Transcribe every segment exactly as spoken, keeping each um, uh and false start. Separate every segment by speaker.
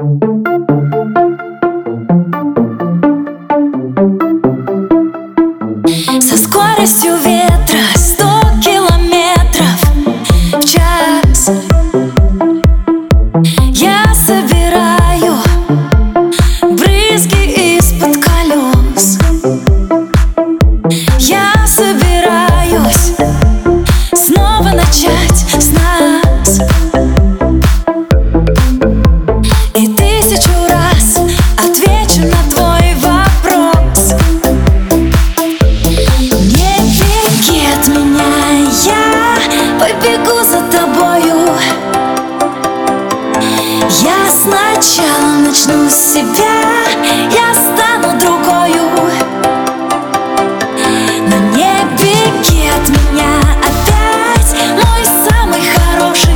Speaker 1: Со скоростью ветра сто километров в час я собираю брызги из-под колес. Я собираюсь снова начать с нас. И тысячу раз отвечу на твой вопрос. Не беги от меня, я побегу за тобою. Я сначала начну с себя, я стану другою. Но не беги от меня опять, мой самый хороший.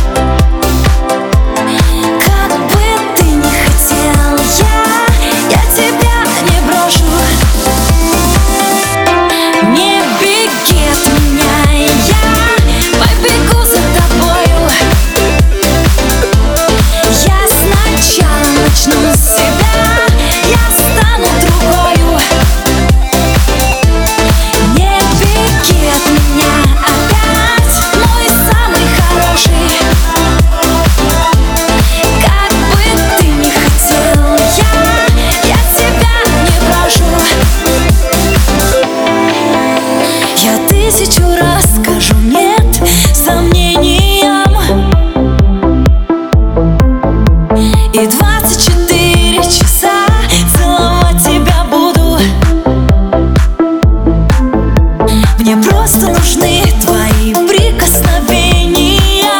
Speaker 1: Как бы ты ни хотел, я, я тебя не брошу. Не беги от меня, я побегу за тобою. Я сначала начну с себя, я стану другою. Не беги от меня опять, мой самый хороший. Как бы ты ни хотел, я, я тебя не брошу. Я тысячу раз скажу нет сомнениям, и двадцать четыре часа целовать тебя буду. Мне просто нужны твои прикосновения.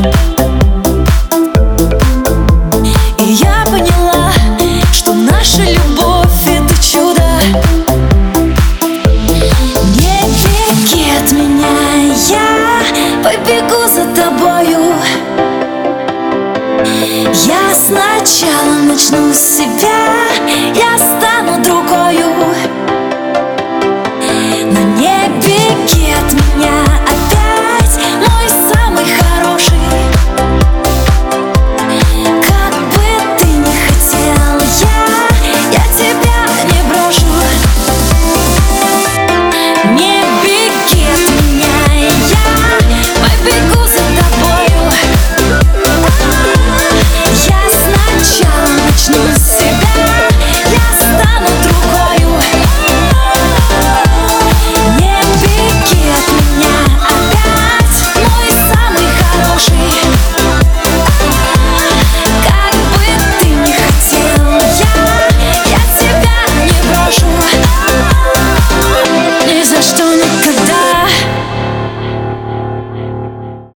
Speaker 1: И я поняла, что наша любовь — это чудо. Не беги от меня, я побегу за тобою. Я сначала начну с себя,